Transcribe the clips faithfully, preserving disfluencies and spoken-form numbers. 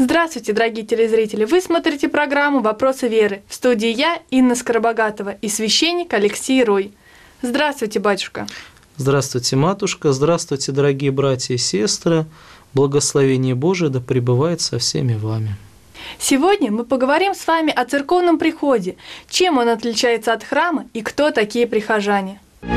Здравствуйте, дорогие телезрители! Вы смотрите программу «Вопросы веры». В студии я, Инна Скоробогатова, и священник Алексей Рой. Здравствуйте, батюшка! Здравствуйте, матушка! Здравствуйте, дорогие братья и сестры! Благословение Божие да пребывает со всеми вами. Сегодня мы поговорим с вами о церковном приходе, чем он отличается от храма и кто такие прихожане.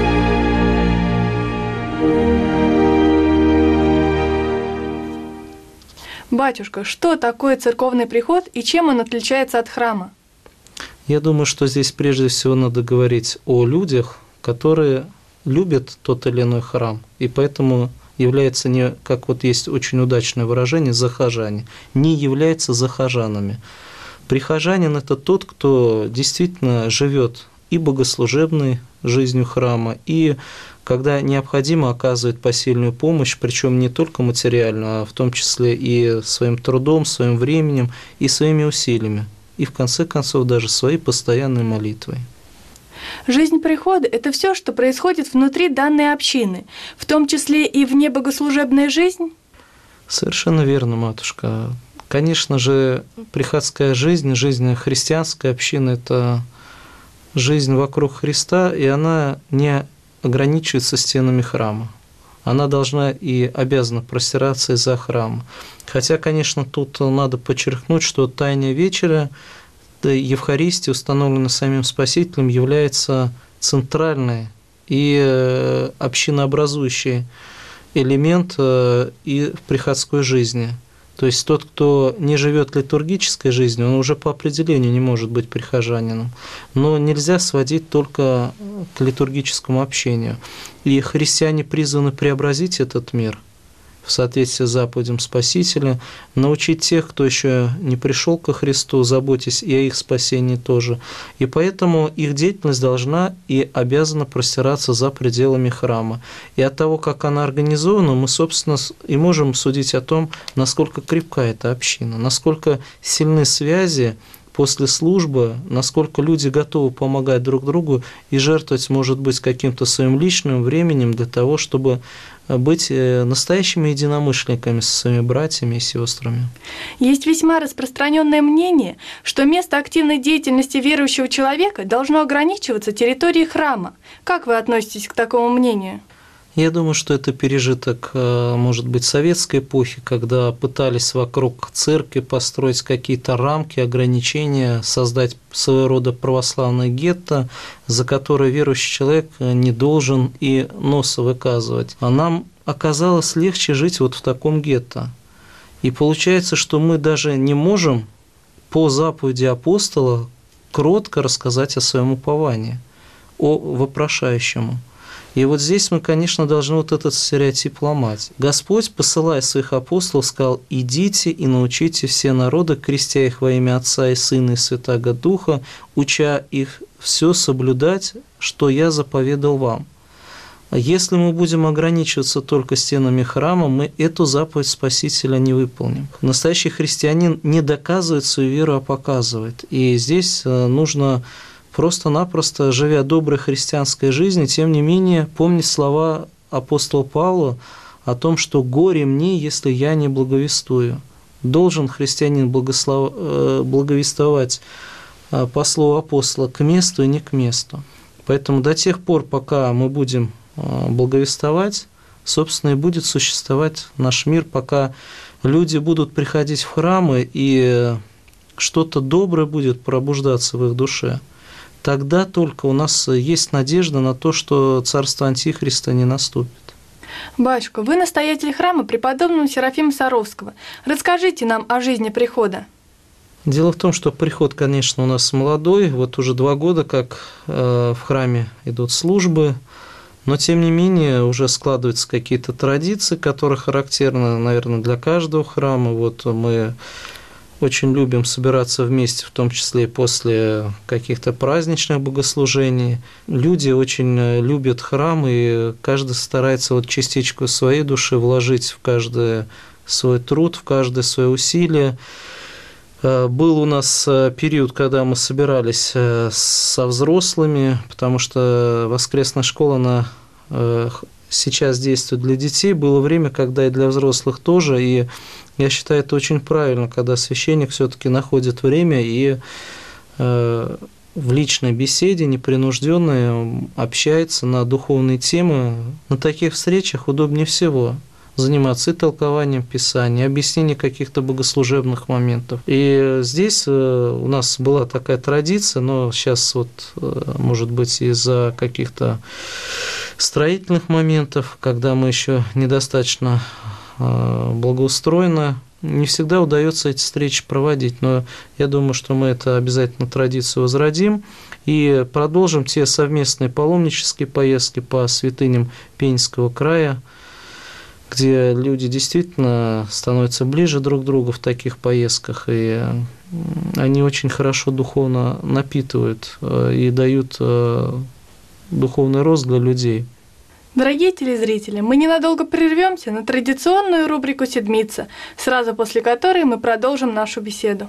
Батюшка, что такое церковный приход и чем он отличается от храма? Я думаю, что здесь прежде всего надо говорить о людях, которые любят тот или иной храм, и поэтому являются не, как вот есть очень удачное выражение, захожане, не являются захожанами. Прихожанин – это тот, кто действительно живет и богослужебной жизнью храма, и когда необходимо, оказывает посильную помощь, причем не только материальную, а в том числе и своим трудом, своим временем и своими усилиями, и в конце концов даже своей постоянной молитвой. Жизнь прихода – это все, что происходит внутри данной общины, в том числе и вне богослужебная жизнь? Совершенно верно, матушка. Конечно же, приходская жизнь, жизнь христианской общины – это жизнь вокруг Христа, и она не ограничивается стенами храма. Она должна и обязана простираться из-за храма. Хотя, конечно, тут надо подчеркнуть, что Тайная вечеря, Евхаристия, установленная самим Спасителем, является центральной и общинообразующий элемент и в приходской жизни. То есть тот, кто не живет литургической жизнью, он уже по определению не может быть прихожанином. Но нельзя сводить только к литургическому общению. И христиане призваны преобразить этот мир в соответствии с заповедям Спасителя, научить тех, кто еще не пришел ко Христу, заботясь и о их спасении тоже. И поэтому их деятельность должна и обязана простираться за пределами храма. И от того, как она организована, мы, собственно, и можем судить о том, насколько крепка эта община, насколько сильны связи после службы, насколько люди готовы помогать друг другу и жертвовать, может быть, каким-то своим личным временем для того, чтобы быть настоящими единомышленниками со своими братьями и сестрами. Есть весьма распространенное мнение, что место активной деятельности верующего человека должно ограничиваться территорией храма. Как вы относитесь к такому мнению? Я думаю, что это пережиток, может быть, советской эпохи, когда пытались вокруг церкви построить какие-то рамки, ограничения, создать своего рода православное гетто, за которое верующий человек не должен и носа выказывать. А нам оказалось легче жить вот в таком гетто. И получается, что мы даже не можем по заповеди апостола кротко рассказать о своем уповании, о вопрошающему. И вот здесь мы, конечно, должны вот этот стереотип ломать. Господь, посылая своих апостолов, сказал: «Идите и научите все народы, крестя их во имя Отца и Сына и Святаго Духа, уча их все соблюдать, что я заповедал вам». Если мы будем ограничиваться только стенами храма, мы эту заповедь Спасителя не выполним. Настоящий христианин не доказывает свою веру, а показывает. И здесь нужно просто-напросто, живя доброй христианской жизнью, тем не менее, помнить слова апостола Павла о том, что «горе мне, если я не благовествую». Должен христианин благослов... благовествовать по слову апостола к месту и не к месту. Поэтому до тех пор, пока мы будем благовествовать, собственно, и будет существовать наш мир, пока люди будут приходить в храмы, и что-то доброе будет пробуждаться в их душе. Тогда только у нас есть надежда на то, что царство Антихриста не наступит. Батюшка, вы настоятель храма преподобного Серафима Саровского. Расскажите нам о жизни прихода. Дело в том, что приход, конечно, у нас молодой. Вот уже два года, как в храме идут службы. Но, тем не менее, уже складываются какие-то традиции, которые характерны, наверное, для каждого храма. Вот мы очень любим собираться вместе, в том числе и после каких-то праздничных богослужений. Люди очень любят храм, и каждый старается вот частичку своей души вложить в каждый свой труд, в каждое свое усилие. Был у нас период, когда мы собирались со взрослыми, потому что воскресная школа, она сейчас действует для детей, было время, когда и для взрослых тоже, и я считаю, это очень правильно, когда священник все-таки находит время и э, в личной беседе, непринужденной, общается на духовные темы. На таких встречах удобнее всего заниматься и толкованием Писания, и объяснением каких-то богослужебных моментов. И здесь у нас была такая традиция, но сейчас вот, может быть, из-за каких-то строительных моментов, когда мы еще недостаточно благоустроены, не всегда удается эти встречи проводить, но я думаю, что мы это обязательно традицию возродим и продолжим те совместные паломнические поездки по святыням Пензенского края, где люди действительно становятся ближе друг к другу в таких поездках, и они очень хорошо духовно напитывают и дают духовный рост для людей. Дорогие телезрители, мы ненадолго прервемся на традиционную рубрику «Седмица», сразу после которой мы продолжим нашу беседу.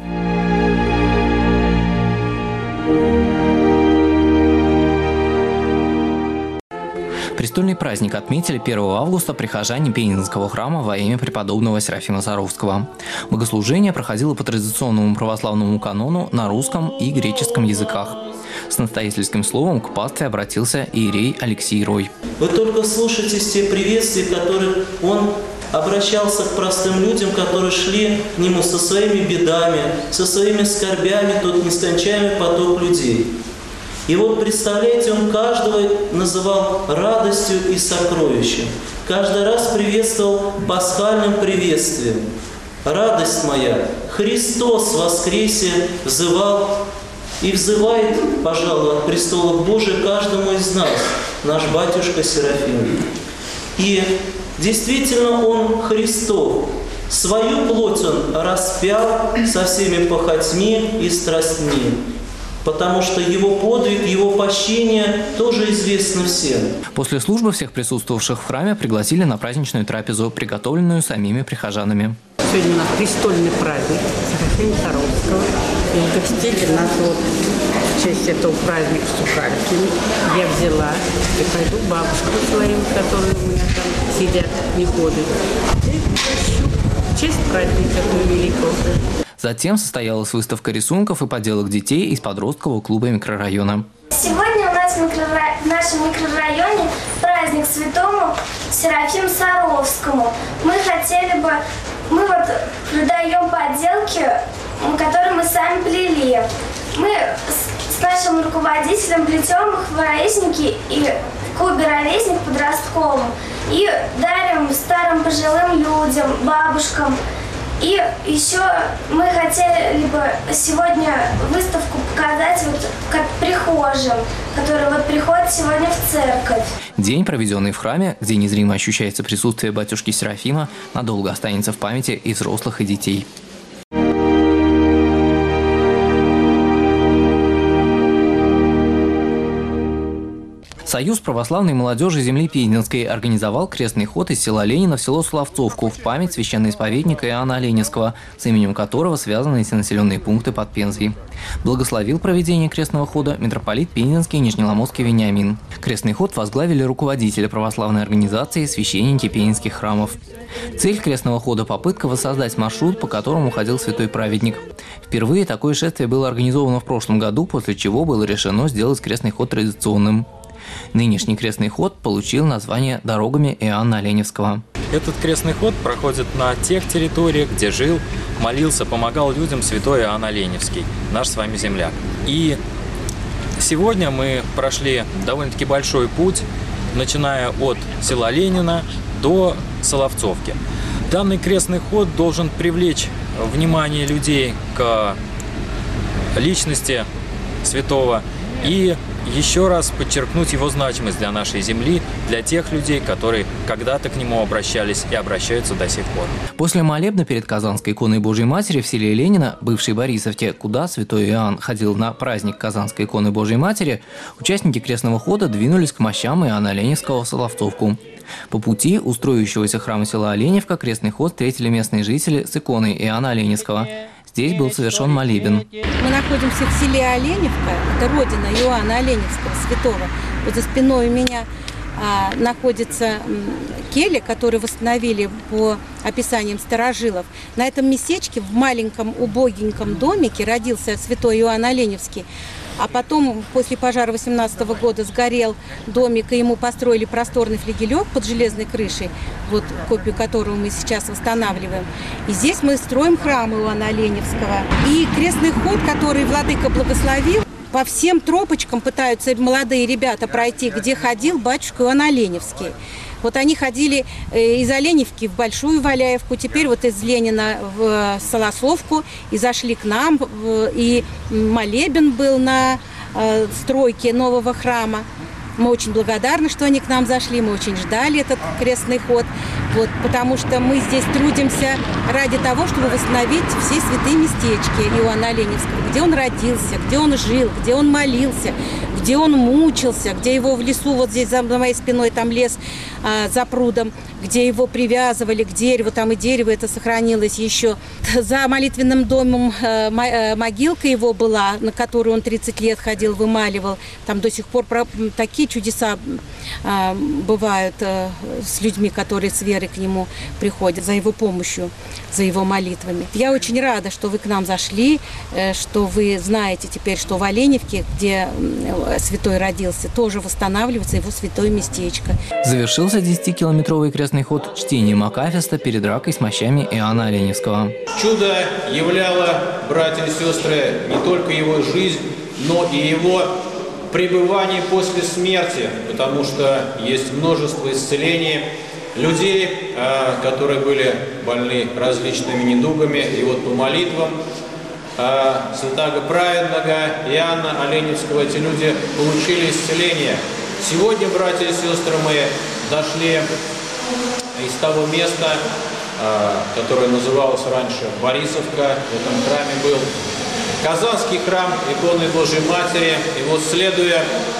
Престольный праздник отметили первого августа прихожане Пензенского храма во имя преподобного Серафима Саровского. Богослужение проходило по традиционному православному канону на русском и греческом языках. С настоятельским словом к пастве обратился иерей Алексей Рой. Вы только слушайтесь те приветствия, которые он обращался к простым людям, которые шли к нему со своими бедами, со своими скорбями, тот нескончаемый поток людей. И вот, представляете, он каждого называл радостью и сокровищем. Каждый раз приветствовал пасхальным приветствием. «Радость моя, Христос воскресе!» взывал и взывает, пожалуй, от престола Божия каждому из нас, наш батюшка Серафим. И действительно он Христов. Свою плоть он распял со всеми похотьми и страстьми, потому что его подвиг, его пощение тоже известно всем. После службы всех присутствовавших в храме пригласили на праздничную трапезу, приготовленную самими прихожанами. Сегодня у нас престольный праздник Серафима Саровского. И угостили нас вот в честь этого праздника сухариками. Я взяла и пойду к бабушкам своим, которые у меня там сидят, не ходят. И в честь праздника этого великого. Затем состоялась выставка рисунков и поделок детей из подросткового клуба микрорайона. Сегодня у нас в, микрорай... в нашем микрорайоне праздник святому Серафиму Саровскому. Мы хотели бы, мы вот продаем поделки, которые мы сами плели. Мы с, с нашим руководителем плетем их в ровесники и в клубе «Ровесник» подростковом. И дарим старым пожилым людям, бабушкам. И еще мы хотели бы сегодня выставку показать вот как прихожим, которые вот приходят сегодня в церковь. День, проведенный в храме, где незримо ощущается присутствие батюшки Серафима, надолго останется в памяти и взрослых, и детей. Союз православной молодежи земли Пензенской организовал крестный ход из села Ленина в село Соловцовку в память священноисповедника Иоанна Оленевского, с именем которого связаны эти населенные пункты под Пензой. Благословил проведение крестного хода митрополит Пензенский Нижнеломоцкий Вениамин. Крестный ход возглавили руководители православной организации, священники пензенских храмов. Цель крестного хода – попытка воссоздать маршрут, по которому ходил святой праведник. Впервые такое шествие было организовано в прошлом году, после чего было решено сделать крестный ход традиционным. Нынешний крестный ход получил название «Дорогами Иоанна Оленевского». Этот крестный ход проходит на тех территориях, где жил, молился, помогал людям святой Иоанн Оленевский, наш с вами земляк. И сегодня мы прошли довольно-таки большой путь, начиная от села Ленина до Соловцовки. Данный крестный ход должен привлечь внимание людей к личности святого и еще раз подчеркнуть его значимость для нашей земли, для тех людей, которые когда-то к нему обращались и обращаются до сих пор. После молебна перед Казанской иконой Божьей Матери в селе Ленина, бывшей Борисовке, куда святой Иоанн ходил на праздник Казанской иконы Божьей Матери, участники крестного хода двинулись к мощам Иоанна Оленевского в Соловцовку. По пути у строящегося храма села Оленевка крестный ход встретили местные жители с иконой Иоанна Оленевского. Здесь был совершен молебен. Мы находимся в селе Оленевка, это родина Иоанна Оленевского святого. Вот за спиной у меня а, находится келья, которую восстановили по описаниям старожилов. На этом местечке, в маленьком убогеньком домике, родился святой Иоанн Оленевский. А потом, после пожара восемнадцатого года, сгорел домик, и ему построили просторный флигелек под железной крышей, вот копию которого мы сейчас восстанавливаем. И здесь мы строим храм Иоанна Оленевского. И крестный ход, который владыка благословил, по всем тропочкам пытаются молодые ребята пройти, где ходил батюшка Иоанн Оленевский. Вот они ходили из Оленевки в Большую Валяевку, теперь вот из Ленина в Солословку, и зашли к нам, и молебен был на стройке нового храма. Мы очень благодарны, что они к нам зашли, мы очень ждали этот крестный ход, вот, потому что мы здесь трудимся ради того, чтобы восстановить все святые местечки Иоанна Оленевского, где он родился, где он жил, где он молился, где он мучился, где его в лесу, вот здесь за моей спиной там лес а, за прудом, где его привязывали к дереву, там и дерево это сохранилось еще. За молитвенным домом а, могилка его была, на которую он тридцать лет ходил, вымаливал. Там до сих пор такие чудеса а, бывают а, с людьми, которые с верой к нему приходят, за его помощью, за его молитвами. Я очень рада, что вы к нам зашли, что вы знаете теперь, что в Оленевке, где святой родился, тоже восстанавливается его святое местечко. Завершился десятикилометровый крестный ход чтением акафиста перед дракой с мощами Иоанна Оленевского. Чудо являло, братья и сестры, не только его жизнь, но и его пребывание после смерти, потому что есть множество исцелений людей, которые были больны различными недугами, и вот по молитвам святаго праведного Иоанна Оленевского эти люди получили исцеление. Сегодня, братья и сестры, мы дошли из того места, которое называлось раньше Борисовка. В этом храме был Казанский храм иконы Божией Матери. И вот, следуя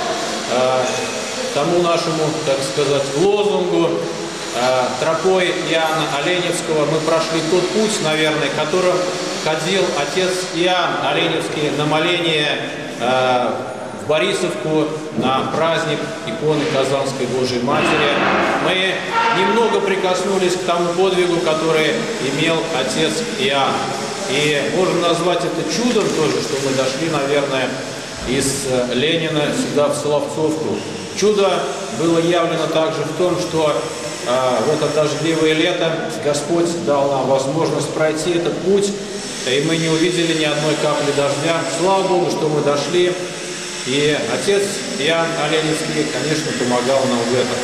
тому нашему, так сказать, лозунгу, тропой Иоанна Оленевского, мы прошли тот путь, наверное, которым ходил отец Иоанн Оленевский на моление э, в Борисовку на праздник иконы Казанской Божией Матери. Мы немного прикоснулись к тому подвигу, который имел отец Иоанн. И можно назвать это чудом тоже, что мы дошли, наверное, из Ленина сюда, в Соловцовку. Чудо было явлено также в том, что э, в это дождливое лето Господь дал нам возможность пройти этот путь, и мы не увидели ни одной капли дождя. Слава Богу, что мы дошли, и отец Иоанн Оленевский, конечно, помогал нам в этом.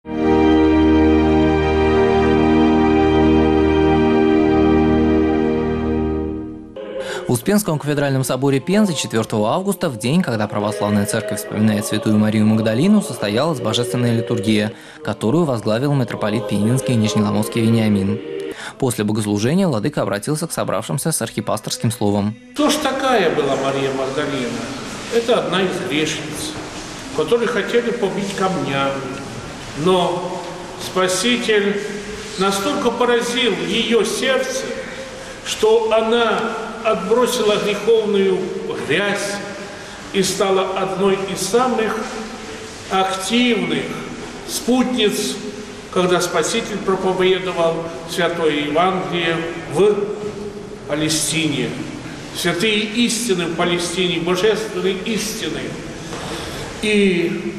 В Успенском кафедральном соборе Пензы четвёртого августа, в день, когда православная церковь вспоминает святую Марию Магдалину, состоялась божественная литургия, которую возглавил митрополит Пензенский и Нижнеломотский Вениамин. После богослужения владыка обратился к собравшимся с архипасторским словом. Кто ж такая была Мария Магдалина? Это одна из грешниц, которые хотели побить камнями. Но Спаситель настолько поразил ее сердце, что она отбросила греховную грязь и стала одной из самых активных спутниц, когда Спаситель проповедовал Святое Евангелие в Палестине. Святые истины в Палестине, божественные истины. И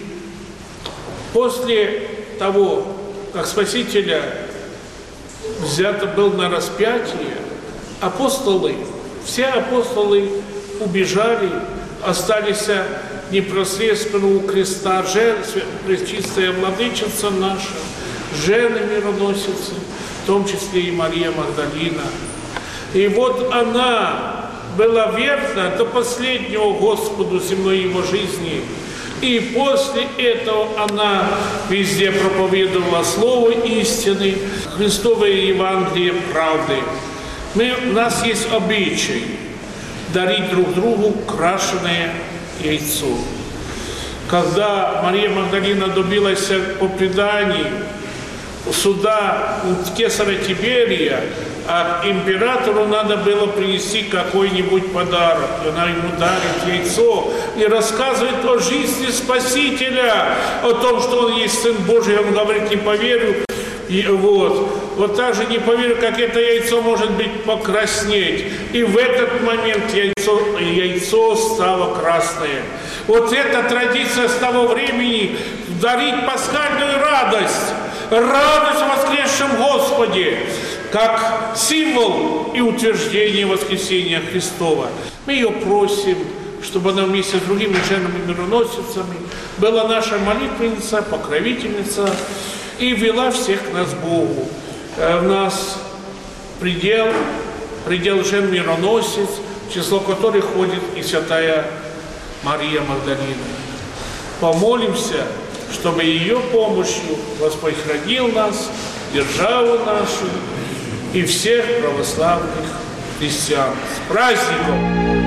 после того, как Спасителя взято был на распятие, апостолы, все апостолы убежали, остались непосредственно у креста, Пречистая Владычица наша, жены мироносицы, в том числе и Мария Магдалина. И вот она была верна до последнего Господу земной его жизни. И после этого она везде проповедовала слово истины, Христовое Евангелие правды. Мы, у нас есть обычай дарить друг другу крашеное яйцо. Когда Мария Магдалина добилась по преданию суда у кесаря Тиберия, а императору надо было принести какой-нибудь подарок. И она ему дарит яйцо и рассказывает о жизни Спасителя, о том, что он есть Сын Божий. Он говорит, не поверю. И вот, вот так же не поверю, как это яйцо может быть покраснеть. И в этот момент яйцо, яйцо стало красное. Вот эта традиция с того времени дарить пасхальную радость, радость о воскресшем Господе, как символ и утверждение воскресения Христова. Мы ее просим, чтобы она вместе с другими женами-мироносицами была наша молитвенница, покровительница, и вела всех к нас Богу. В нас предел, предел жен-мироносец, в число которых ходит и святая Мария Магдалина. Помолимся, чтобы ее помощью Господь хранил нас, державу нашу и всех православных христиан. С праздником!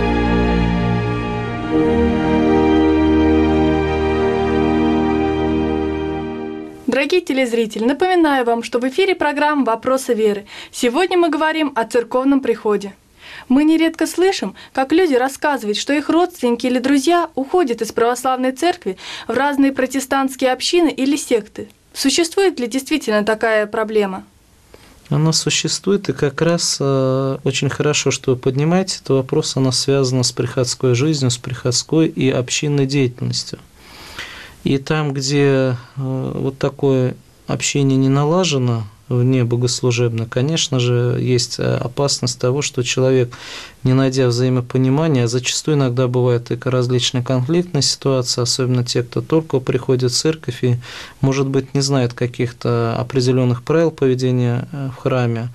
Дорогие телезрители, напоминаю вам, что в эфире программа «Вопросы веры». Сегодня мы говорим о церковном приходе. Мы нередко слышим, как люди рассказывают, что их родственники или друзья уходят из православной церкви в разные протестантские общины или секты. Существует ли действительно такая проблема? Она существует, и как раз э, очень хорошо, что вы поднимаете этот вопрос. Она связана с приходской жизнью, с приходской и общинной деятельностью. И там, где вот такое общение не налажено, вне богослужебно, конечно же, есть опасность того, что человек, не найдя взаимопонимания, а зачастую иногда бывают и различные конфликтные ситуации, особенно те, кто только приходит в церковь и, может быть, не знает каких-то определенных правил поведения в храме.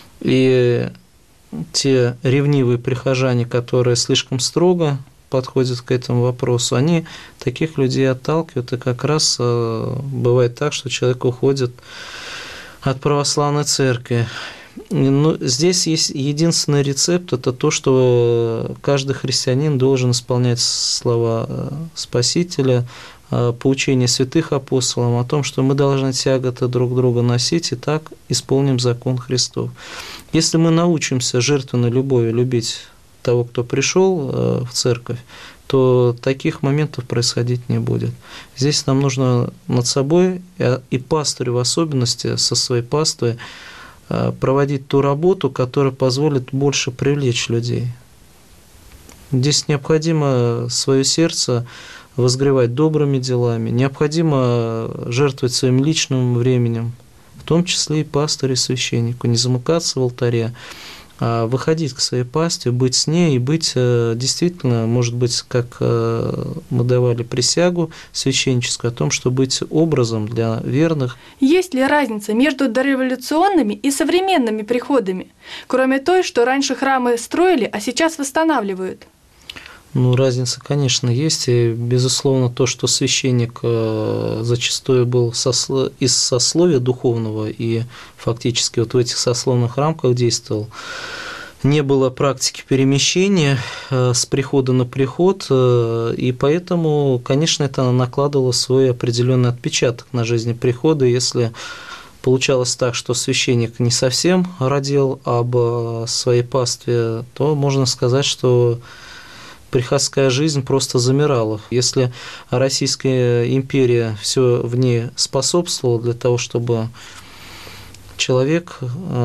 И те ревнивые прихожане, которые слишком строго подходят к этому вопросу, они таких людей отталкивают, и как раз бывает так, что человек уходит от православной церкви. Но здесь есть единственный рецепт, это то, что каждый христианин должен исполнять слова Спасителя, поучение святых апостолов о том, что мы должны тяготы друг друга носить, и так исполним закон Христов. Если мы научимся жертвенной любовью любить того, кто пришел в церковь, то таких моментов происходить не будет. Здесь нам нужно над собой, и пастырю в особенности, со своей паствой, проводить ту работу, которая позволит больше привлечь людей. Здесь необходимо свое сердце возгревать добрыми делами, необходимо жертвовать своим личным временем, в том числе и пастырю и священнику, не замыкаться в алтаре, а выходить к своей пастве, быть с ней и быть действительно, может быть, как мы давали присягу священническую, о том, что быть образом для верных. Есть ли разница между дореволюционными и современными приходами, кроме той, что раньше храмы строили, а сейчас восстанавливают? Ну, разница, конечно, есть. И, безусловно, то, что священник зачастую был из сословия духовного и фактически вот в этих сословных рамках действовал, не было практики перемещения с прихода на приход, и поэтому, конечно, это накладывало свой определенный отпечаток на жизнь прихода. Если получалось так, что священник не совсем радел об своей пастве, то можно сказать, что приходская жизнь просто замирала. Если Российская империя все в ней способствовала для того, чтобы человек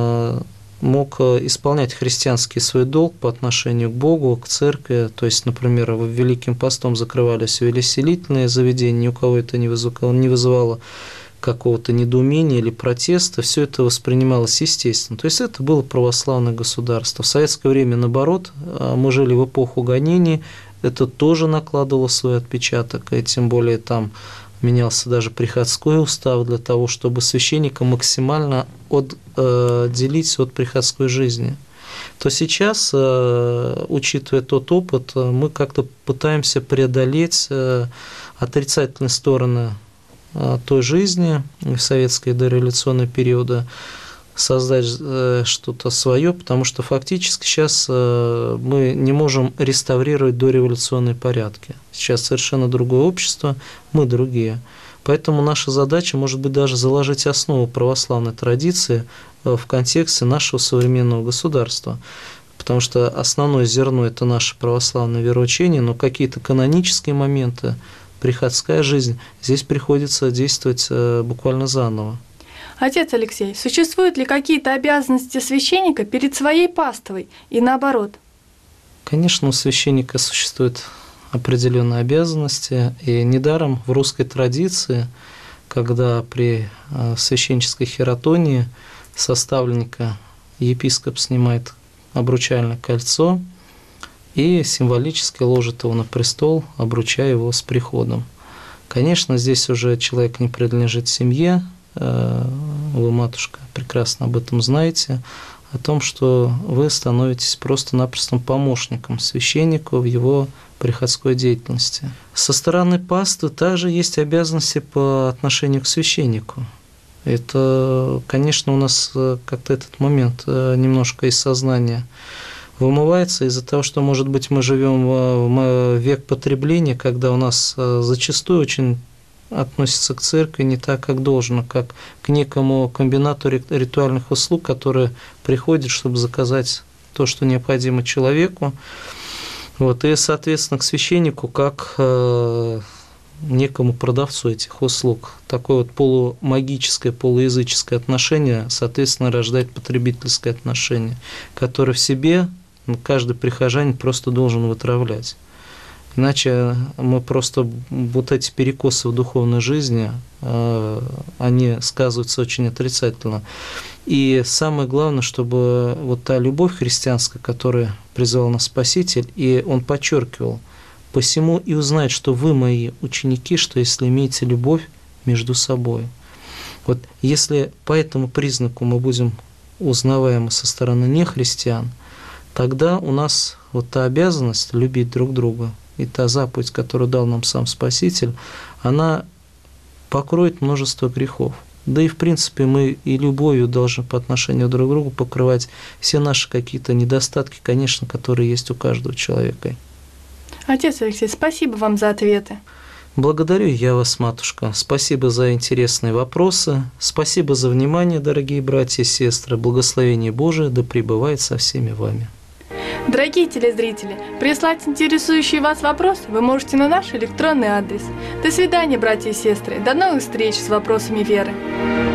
мог исполнять христианский свой долг по отношению к Богу, к церкви, то есть, например, Великим постом закрывались увеселительные заведения, ни у кого это не вызывало, не вызывало какого-то недоумения или протеста, все это воспринималось естественно. То есть это было православное государство. В советское время, наоборот, мы жили в эпоху гонений, это тоже накладывало свой отпечаток, и тем более там менялся даже приходской устав для того, чтобы священника максимально отделить от приходской жизни. То сейчас, учитывая тот опыт, мы как-то пытаемся преодолеть отрицательные стороны той жизни в советские дореволюционные периоды, создать что-то свое, потому что фактически сейчас мы не можем реставрировать дореволюционные порядки. Сейчас совершенно другое общество, мы другие. Поэтому наша задача, может быть, даже заложить основу православной традиции в контексте нашего современного государства. Потому что основное зерно – это наше православное вероучение, но какие-то канонические моменты, приходская жизнь, здесь приходится действовать буквально заново. Отец Алексей, существуют ли какие-то обязанности священника перед своей паствой и наоборот? Конечно, у священника существуют определенные обязанности, и недаром в русской традиции, когда при священнической хиротонии составленника епископ снимает обручальное кольцо и символически ложит его на престол, обручая его с приходом. Конечно, здесь уже человек не принадлежит семье, вы, матушка, прекрасно об этом знаете, о том, что вы становитесь просто-напросто помощником священника в его приходской деятельности. Со стороны паствы также есть обязанности по отношению к священнику. Это, конечно, у нас как-то этот момент немножко из сознания вымывается из-за того, что, может быть, мы живем в век потребления, когда у нас зачастую очень относится к церкви не так, как должно, как к некому комбинату ритуальных услуг, который приходит, чтобы заказать то, что необходимо человеку. Вот, и, соответственно, к священнику как э, некому продавцу этих услуг. Такое вот полумагическое, полуязыческое отношение, соответственно, рождает потребительское отношение, которое в себе каждый прихожанин просто должен вытравлять. Иначе мы просто, вот эти перекосы в духовной жизни, они сказываются очень отрицательно. И самое главное, чтобы вот та любовь христианская, которая призвал нас Спаситель, и он подчеркивал: «Посему и узнать, что вы мои ученики, что если имеете любовь между собой». Вот если по этому признаку мы будем узнаваемы со стороны нехристиан, тогда у нас вот та обязанность любить друг друга, и та заповедь, которую дал нам сам Спаситель, она покроет множество грехов. Да и, в принципе, мы и любовью должны по отношению друг к другу покрывать все наши какие-то недостатки, конечно, которые есть у каждого человека. Отец Алексей, спасибо вам за ответы. Благодарю я вас, матушка. Спасибо за интересные вопросы. Спасибо за внимание, дорогие братья и сестры. Благословение Божие да пребывает со всеми вами. Дорогие телезрители, прислать интересующий вас вопрос вы можете на наш электронный адрес. До свидания, братья и сестры. До новых встреч с вопросами веры.